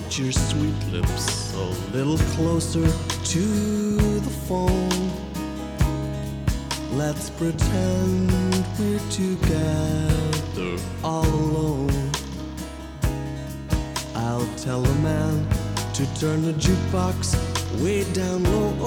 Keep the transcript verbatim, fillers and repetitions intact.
Put your sweet lips a little closer to the phone. Let's pretend we're together all alone. I'll tell a man to turn the jukebox way down low.